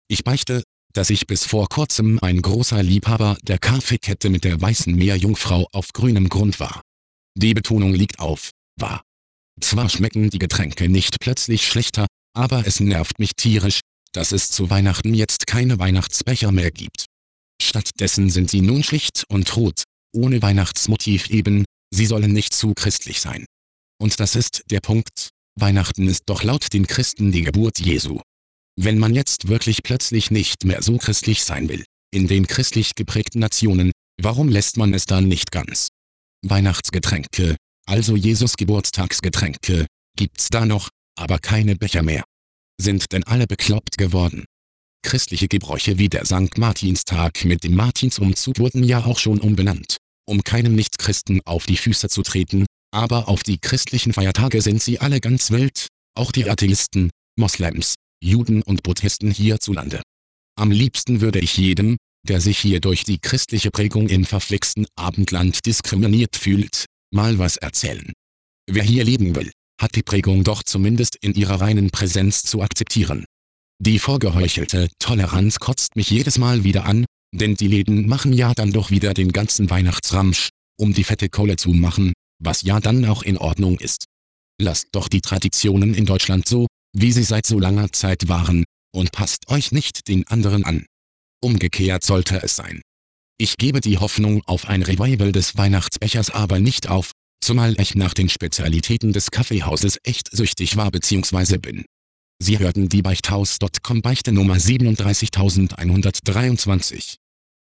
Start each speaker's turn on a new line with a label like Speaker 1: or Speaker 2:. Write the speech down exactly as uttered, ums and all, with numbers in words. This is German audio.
Speaker 1: Ich beichte, dass ich bis vor kurzem ein großer Liebhaber der Kaffeekette mit der weißen Meerjungfrau auf grünem Grund war. Die Betonung liegt auf war. Zwar schmecken die Getränke nicht plötzlich schlechter, aber es nervt mich tierisch, dass es zu Weihnachten jetzt keine Weihnachtsbecher mehr gibt. Stattdessen sind sie nun schlicht und rot, ohne Weihnachtsmotiv eben, sie sollen nicht zu christlich sein. Und das ist der Punkt, Weihnachten ist doch laut den Christen die Geburt Jesu. Wenn man jetzt wirklich plötzlich nicht mehr so christlich sein will, in den christlich geprägten Nationen, warum lässt man es dann nicht ganz? Weihnachtsgetränke, also Jesus Geburtstagsgetränke, gibt's da noch, aber keine Becher mehr. Sind denn alle bekloppt geworden? Christliche Gebräuche wie der Sankt Martinstag mit dem Martinsumzug wurden ja auch schon umbenannt, um keinem Nichtchristen auf die Füße zu treten, aber auf die christlichen Feiertage sind sie alle ganz wild, auch die Atheisten, Moslems, Juden und Buddhisten hierzulande. Am liebsten würde ich jedem, der sich hier durch die christliche Prägung im verflixten Abendland diskriminiert fühlt, mal was erzählen. Wer hier leben will, hat die Prägung doch zumindest in ihrer reinen Präsenz zu akzeptieren. Die vorgeheuchelte Toleranz kotzt mich jedes Mal wieder an, denn die Läden machen ja dann doch wieder den ganzen Weihnachtsramsch, um die fette Kohle zu machen, was ja dann auch in Ordnung ist. Lasst doch die Traditionen in Deutschland so, wie sie seit so langer Zeit waren, und passt euch nicht den anderen an. Umgekehrt sollte es sein. Ich gebe die Hoffnung auf ein Revival des Weihnachtsbechers aber nicht auf, zumal ich nach den Spezialitäten des Kaffeehauses echt süchtig war bzw. bin. Sie hörten die Beichthaus Punkt com Beichte Nummer siebenunddreißigtausendeinhundertdreiundzwanzig.